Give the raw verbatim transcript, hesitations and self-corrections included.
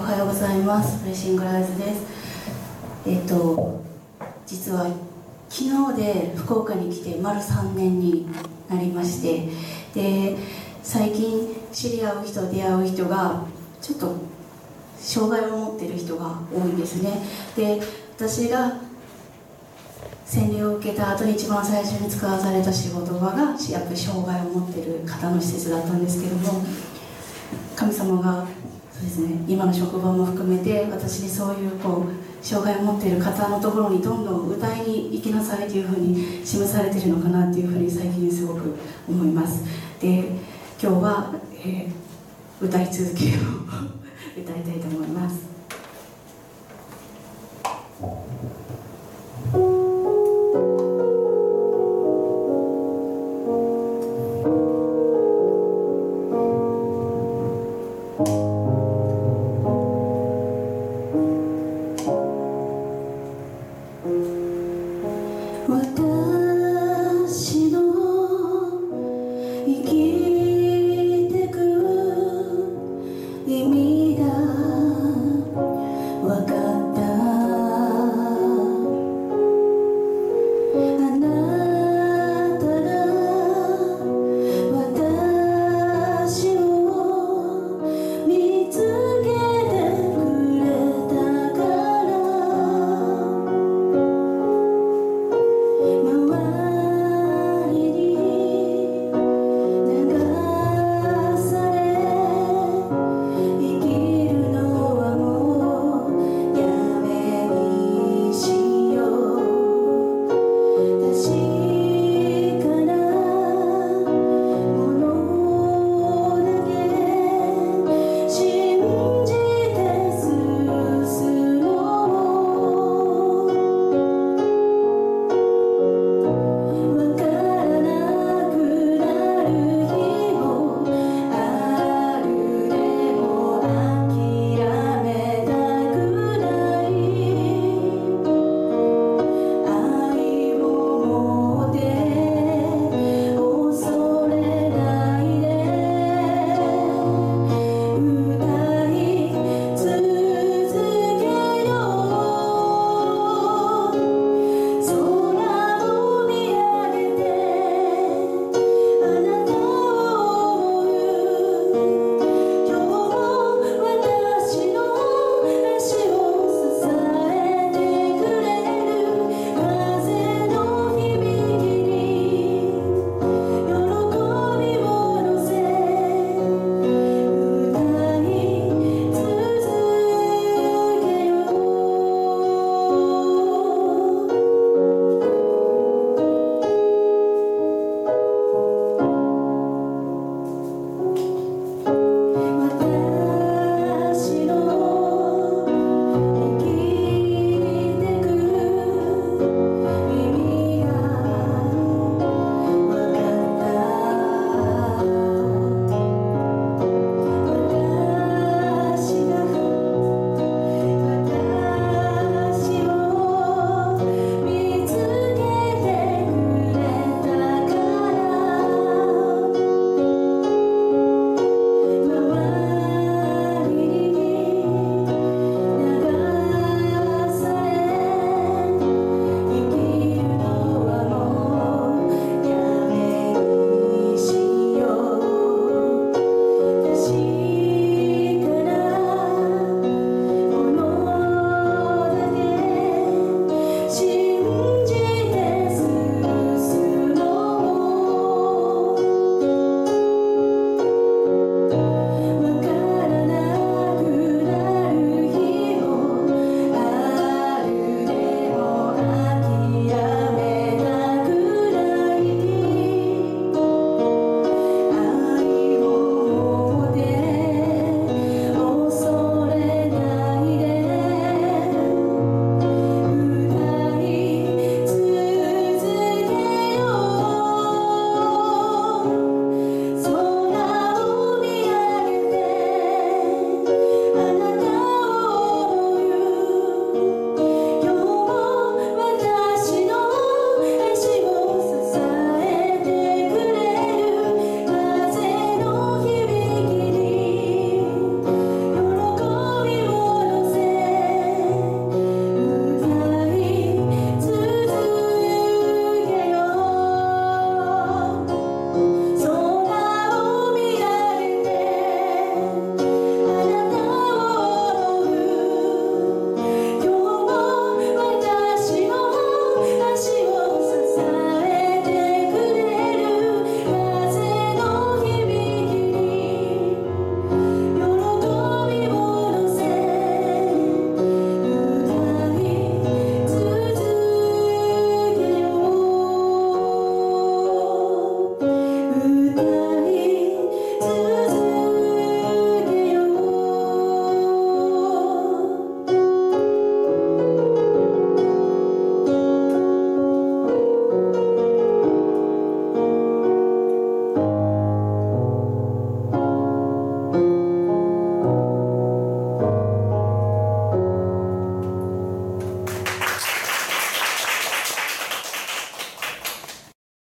はようございます。ブレッシングライズです。えっと実は昨日で福岡に来て丸さんねんになりまして、で最近知り合う人出会う人がちょっと障害を持っている人が多いんですね。で私が洗礼を受けた後に一番最初に使わされた仕事場がやっぱり障害を持っている方の施設だったんですけども、神様がそうですね、今の職場も含めて私にそういうこう障害を持っている方のところにどんどん歌いに行きなさいというふうに示されているのかなというふうに最近すごく思います。で今日は、えー、歌い続けを歌いたいと思います。